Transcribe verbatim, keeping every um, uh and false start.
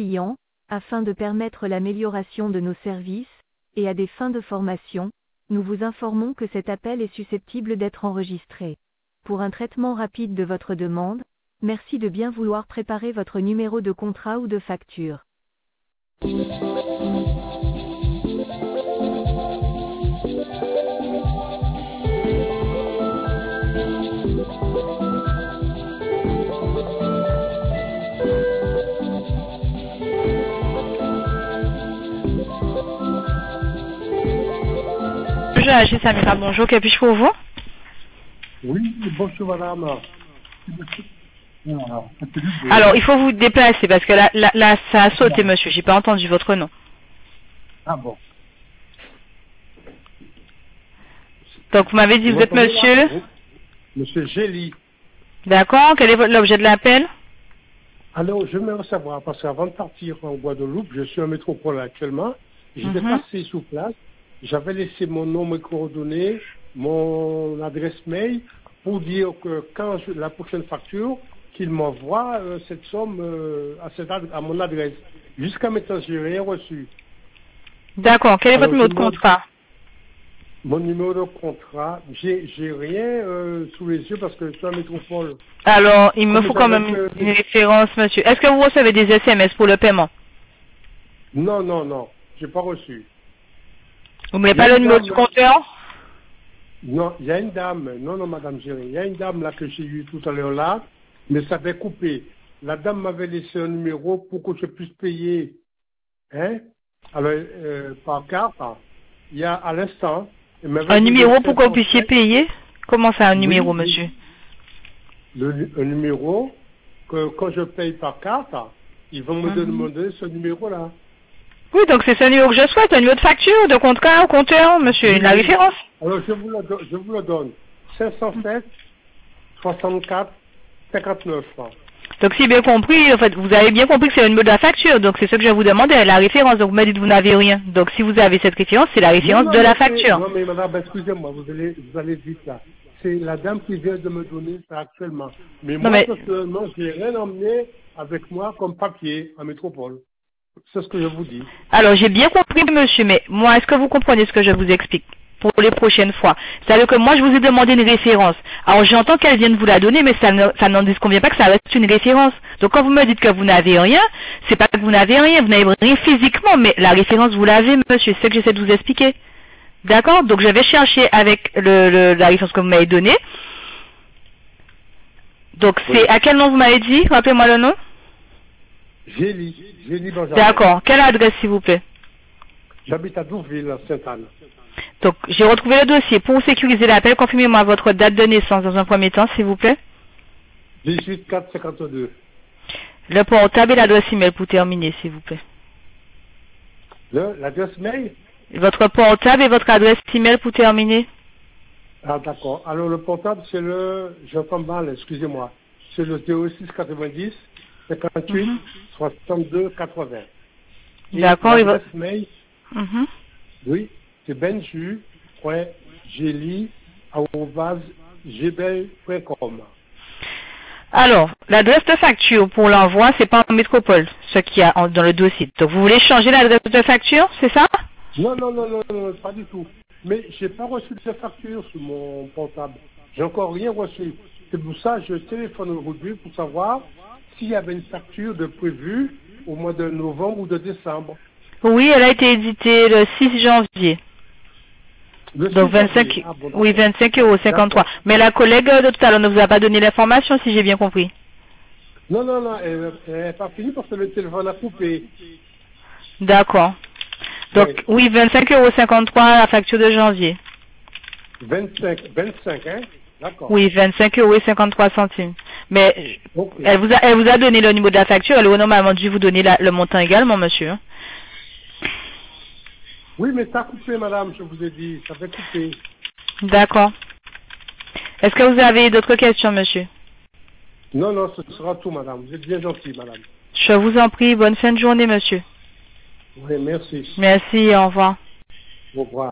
clients, afin de permettre l'amélioration de nos services, et à des fins de formation, nous vous informons que cet appel est susceptible d'être enregistré. Pour un traitement rapide de votre demande, merci de bien vouloir préparer votre numéro de contrat ou de facture. Bonjour, H. Samira, bonjour, que puis-je pour vous? Oui, bonjour madame. Alors, il faut vous déplacer parce que là, là, là ça a sauté, monsieur. J'ai pas entendu votre nom. Ah bon. Donc, vous m'avez dit, vous, vous êtes monsieur là? Monsieur Gély. D'accord. Quel est l'objet de l'appel? Alors, je voudrais savoir, parce qu'avant de partir en Guadeloupe, je suis en métropole actuellement. J'étais Mm-hmm. passé sur place. J'avais laissé mon nom, mes coordonnées, mon adresse mail, pour dire que quand je, la prochaine facture, qu'il m'envoie euh, cette somme euh, à, cette ad, à mon adresse. Jusqu'à maintenant, je n'ai rien reçu. D'accord. Quel est Alors, votre numéro de contrat? Mon numéro de contrat, j'ai rien euh, sous les yeux parce que je suis en métropole. Alors, il me Comme faut quand même une, euh, une référence, monsieur. Est-ce que vous recevez des S M S pour le paiement? Non, non, non. J'ai pas reçu. Vous ne mettez pas le numéro du compteur? Non, il y a une dame. Non, non, madame Géry. Il y a une dame là que j'ai eue tout à l'heure là, mais ça avait coupé. La dame m'avait laissé un numéro pour que je puisse payer, hein, alors, euh, par carte. Il y a à l'instant. Un numéro pour que vous puissiez payer? Comment ça, un numéro, oui, monsieur? Le, un numéro que quand je paye par carte, ils vont me Mm-hmm. demander ce numéro-là. Oui, donc c'est ce numéro que je souhaite, un numéro de facture, de contrat, compteur, monsieur, Oui, la oui. référence. Alors, je vous le, do je vous le donne. cinq cent sept, soixante-quatre, cinquante-neuf. Donc si bien compris, en fait, vous avez bien compris que c'est le numéro de la facture, donc c'est ce que je vais vous demander, la référence. Donc vous me dites que vous n'avez rien. Donc si vous avez cette référence, c'est la référence non, non, de la mais facture. non, mais madame, excusez-moi, vous allez, vous allez vite là. C'est la dame qui vient de me donner ça actuellement. Mais Non, moi, mais... personnellement, je n'ai rien emmené avec moi comme papier en métropole. C'est ce que je vous dis. Alors j'ai bien compris, monsieur, mais moi, est-ce que vous comprenez ce que je vous explique pour les prochaines fois? C'est-à-dire que moi, je vous ai demandé une référence. Alors j'entends qu'elle vienne vous la donner, mais ça ne, ça n'en convient pas que ça reste une référence. Donc quand vous me dites que vous n'avez rien, c'est pas que vous n'avez rien, vous n'avez rien physiquement, mais la référence, vous l'avez, monsieur. C'est ce que j'essaie de vous expliquer. D'accord? Donc je vais chercher avec le, le, la référence que vous m'avez donnée. Donc Oui. c'est à quel nom vous m'avez dit? Rappelez-moi le nom. Gély, Gély Benjamin. D'accord. Quelle adresse, s'il vous plaît? J'habite à Douville, à Sainte-Anne. Donc, j'ai retrouvé le dossier. Pour sécuriser l'appel, confirmez-moi votre date de naissance dans un premier temps, s'il vous plaît. dix-huit quatre cinquante-deux. Le portable et l'adresse email pour terminer, s'il vous plaît. L'adresse mail? Votre portable et votre adresse email pour terminer. Ah, d'accord. Alors, le portable, c'est le, j'entends mal, excusez-moi. C'est le zéro six quatre-vingt-dix, cinquante-huit, soixante-deux, quatre-vingts. D'accord. Et l'adresse votre... mail? Mm-hmm. Oui, c'est benju point gély arobase gmail point com. Alors, l'adresse de facture pour l'envoi, c'est pas en métropole, ce qu'il y a en, dans le dossier. Donc, vous voulez changer l'adresse de facture, c'est ça? Non, non, non, non, non, pas du tout. Mais j'ai pas reçu de facture sur mon portable. J'ai encore rien reçu. C'est pour ça que je téléphone aujourd'hui pour savoir s'il y avait une facture de prévue au mois de novembre ou de décembre. Oui, elle a été éditée le six janvier. Le Donc vingt-cinq, ah, bon, oui, vingt-cinq euros cinquante-trois. Mais la collègue de tout à l'heure ne vous a pas donné l'information, si j'ai bien compris. Non, non, non, elle n'est pas finie parce que le téléphone a coupé. D'accord. Donc, oui, oui vingt-cinq euros cinquante-trois la facture de janvier. vingt-cinq, vingt-cinq, hein? D'accord. Oui, vingt-cinq euros cinquante-trois centimes. Mais Okay. elle, vous a, elle vous a donné le niveau de la facture, elle aurait normalement dû vous donner la, le montant également, monsieur. Oui, mais ça a coupé, madame, je vous ai dit, ça fait couper. D'accord. Est-ce que vous avez d'autres questions, monsieur? Non, non, ce sera tout, madame. Vous êtes bien gentil, madame. Je vous en prie, bonne fin de journée, monsieur. Oui, merci. Merci, au revoir. Au revoir.